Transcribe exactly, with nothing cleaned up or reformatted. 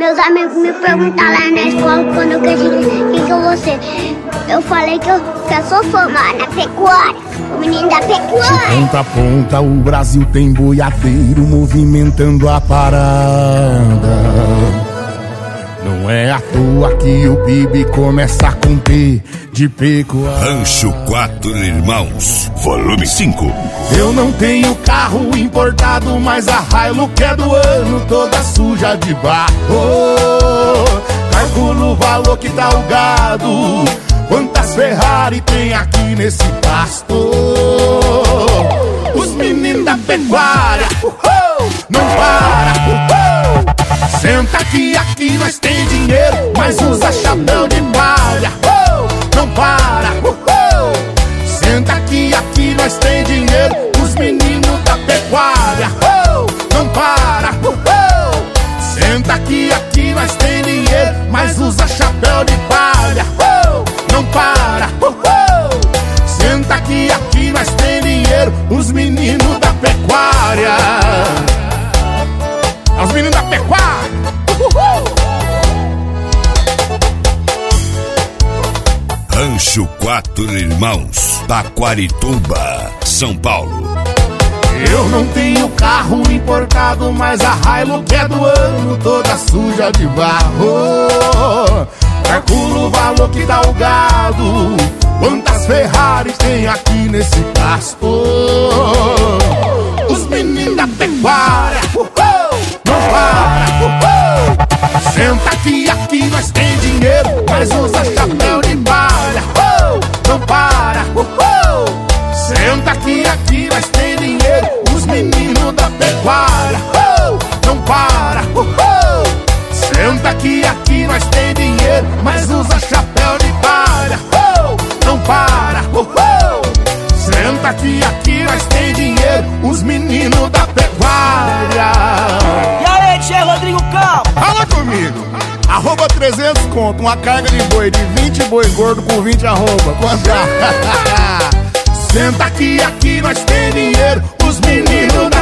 Meus amigos me perguntaram lá na escola quando eu quis quem que eu vou ser. Eu falei que eu, que eu sou formada na pecuária, o menino da pecuária. De ponta a ponta o Brasil tem boiadeiro movimentando a parada. Não é à toa que o P I B começa com P de pecuária. Rancho Quatro Irmãos, volume cinco. Eu não tenho carro importado, mas a Hilux é do ano, toda suja de barro. Calculo o valor que dá o gado, quantas Ferrari tem aqui nesse pasto. Os meninos da pecuária, uhul, não para, uhul. Senta aqui, aqui nós tem dinheiro, mas usa chapéu de palha, uhul, não para, uhul. Senta aqui, aqui nós tem dinheiro, os meninos da pecuária, uhul, não para, uhul. Senta aqui, aqui nós tem dinheiro, mas usa chapéu de palha, uhul, não para, uhul. Senta aqui, aqui nós tem dinheiro, os meninos da pecuária. Os meninos da pecuária, uhul. Rancho Quatro Irmãos, Taquarituba, São Paulo. Eu não tenho carro importado, mas a Hilux é do ano, toda suja de barro. Calculo o valor que dá o gado, quantas Ferrari tem aqui nesse pasto. Os meninos da pecuária, uhul, não para, uhul. Senta aqui, aqui nós tem dinheiro, mas usa chapéu de palha, uhul, não para, uhul. Senta aqui, aqui nós tem dinheiro, os meninos da pecuária, uhul, não para, uhul. Senta aqui, aqui nós tem dinheiro, mas usa chapéu de palha, uhul, não para, uhul. Senta aqui, aqui nós tem dinheiro, os meninos da pecuária. E aí, tchê Rodrigo Campos? Fala comigo. Arroba trezentos conto, uma carga de boi de vinte boi gordo com vinte arroba. Quanto é? Senta aqui, aqui nós tem dinheiro, os meninos da